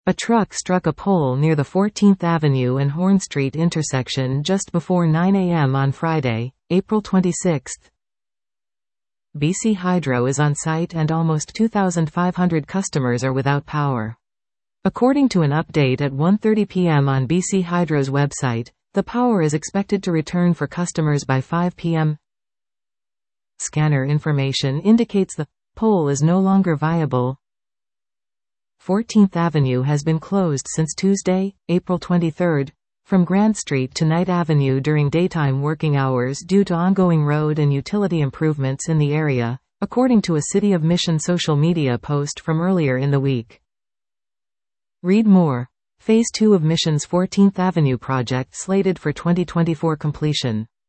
A truck struck a pole near the 14th Avenue and Horn Street intersection just before 9 a.m. on Friday, April 26. BC Hydro is on site and almost 2,500 customers are without power. According to an update at 1:30 p.m. on BC Hydro's website, the power is expected to return for customers by 5 p.m. Scanner information indicates the pole is no longer viable. 14th Avenue has been closed since Tuesday, April 23, from Grant Street to Knight Avenue during daytime working hours due to ongoing road and utility improvements in the area, according to a City of Mission social media post from earlier in the week. Read more. Phase 2 of Mission's 14th Avenue project slated for 2024 completion.